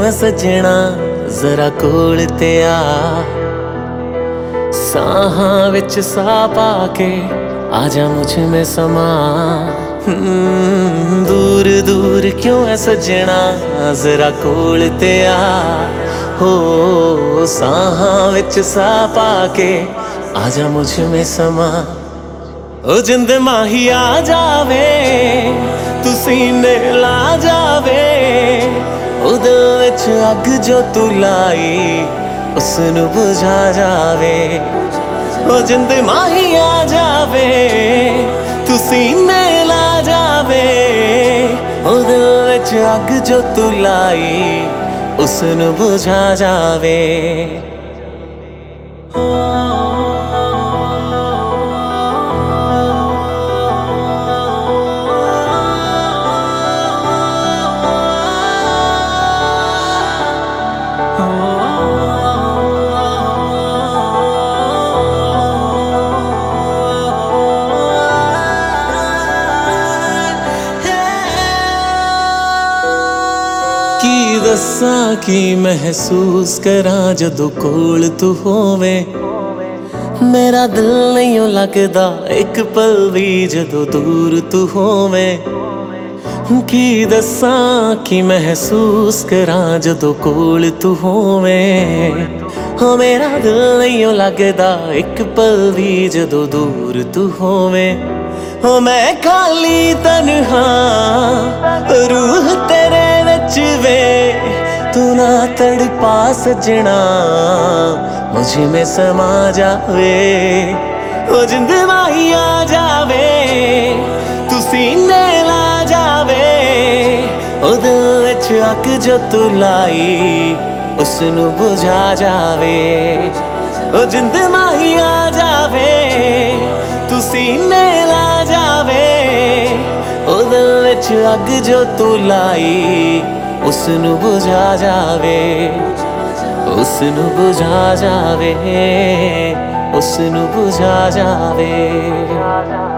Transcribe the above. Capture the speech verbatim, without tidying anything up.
है सजना जरा कोल ते आ, साहां विच सा पाके आजा मुझ में समा। दूर दूर क्यों है सजना जरा कोल ते आ, हो साहां विच सा पाके आजा मुझ में समा। ओ जिंद माही आ जावे तू सीने ला जावे, उदे विच अग जो तू लाई उसनू बुझा जावे। ओ जिंद माही आ जावे तू सीने ला जावे, उदे विच अग जो तू लाई उसनू बुझा जावे। की दस्सां की महसूस करा जदों कोल तू होवे, मेरा दिल नहीं लगदा एक पल भी जदों दूर तू होवे। की दस्सां की महसूस करा जदों कोल तू होवे, हो मेरा दिल नहीं लगदा एक पल भी जदों दूर तू होवे। हो मैं खाली तन्हा रूह तेरे विच वे, तू ना तड़पा सजना मुझ में समा जावे। ओ जिंद माही आ जावे तू सीने ला जावे, ओ दिल विच अग जो तू लाई उसनू बुझा जावे। ओ जिंद माही आ जावे तू सीने ला जावे, ओ दिल विच अग जो तू लाई उसनू बुझा जावे, उसनू बुझा जावे, उसनू बुझा जावे।